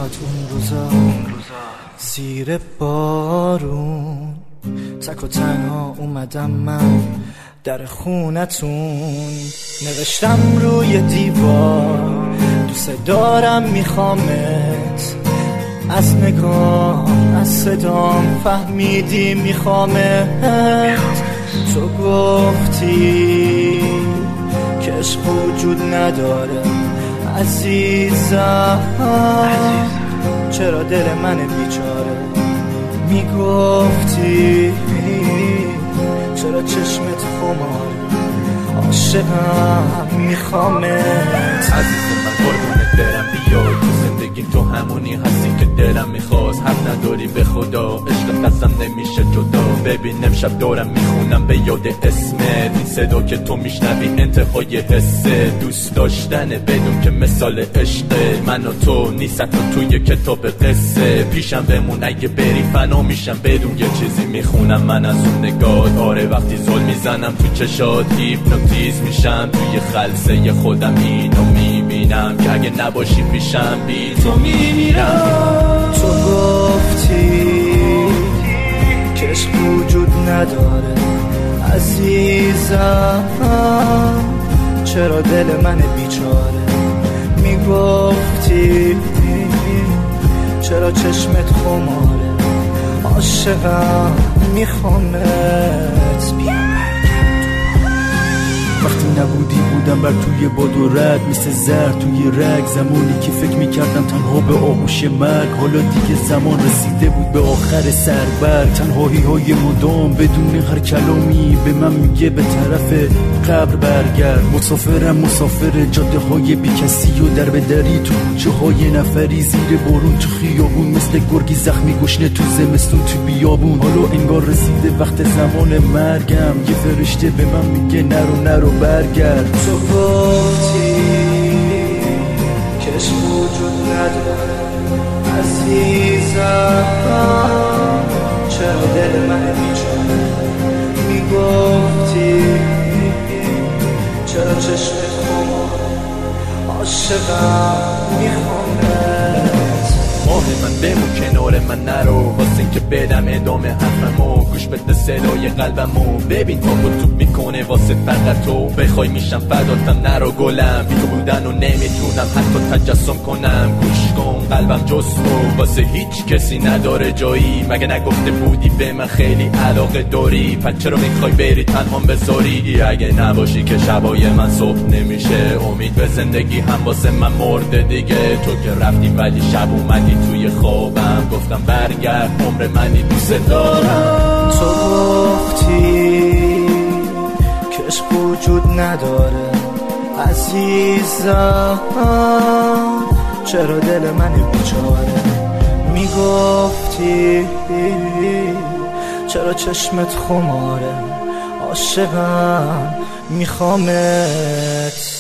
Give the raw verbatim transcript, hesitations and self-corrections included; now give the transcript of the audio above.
اون روزا زیر بارون تک و تنها اومدم من در خونتون، نوشتم روی دیوار دوست دارم میخوامت، از نگاه از صدام فهمیدی میخوامت. تو گفتی که عشق وجود نداره عزیزم، چرا دل من بیچاره میگفتی، چرا چشمت خمار عاشقم میخوامت. عزیز من قربونت برم بیا، تو زندگی تو همونی هستی که دلم میخواست، حق نداری به خدا عشق قسم نمیشه جدا. ببین امشب دارم میخونم به یاد اسمت، این صدا که تو میشنوی انتهای حسه، دوست داشتنه بدون که مثال عشقه. من و تو نیست تو توی کتاب قصه، پیشم بمون اگه بری فنا میشم بدون یه چیزی میخونم من از اون نگاه. آره وقتی زل میزنم تو چشات هیپنوتیز میشم، توی خلسه خودم اینو میبینم که اگه نباشی پیشم بی تو میمیرم. تو گفتی که عشق وجود نداره عزیزم، چرا دل من بیچاره میگفتی، چرا چشمت خماره عاشقم میخوامت. وقتی نبودی بودم بر توی باد و رد، مثل زهر توی رگ، زمانی که فکر میکردم تنها به آغوش مرگ. حالا دیگه زمان رسیده بود به آخر سربرگ، تنهایی های مدام بدون هر کلامی به من میگه به طرف قبر برگرد. مسافرم مسافر جاده های بی کسی و در به دری تو کوچه های نفری، زیر بارون تو خیابون مثل گرگی زخمی گشنه تو زمستون تو بیابون. حالا انگار رسیده وقت زمان مرگم، یه فرشته به من میگه نرو نرو برگرد. تو گفتی که عشق وجود نداره عزیزم، چرا دل من بیچاره میگفتی، چرا چشمت خمار عاشقم میخوامت. ماه من بمون کنار من نرو، واسه که بدم ادامه حرفمو، گوش بده صدای قلبمو. ببین تا با توپ میکنه واسه فقط تو، بخوای میشم فداتم نرو گلم، بی تو بودن و نمیتونم حتی تجسم کنم. گوش کن قلبم جز تو واسه هیچ کسی نداره جایی، مگه نگفته بودی به من خیلی علاقه داری؟ پس چرا میخوای بری تنهام بذاری؟ اگه نباشی که شبای من صبح نمیشه، امید به زندگی هم واسه من مرده دیگه. تو که رفتی ولی شب اومدی توی خوابم، گفتم برگرد عمر منی دوست دارم. تو گفتی که عشق وجود نداره عزیزم، چرا دل من بیچاره میگفتی، چرا چشمت خماره عاشقم میخوامت.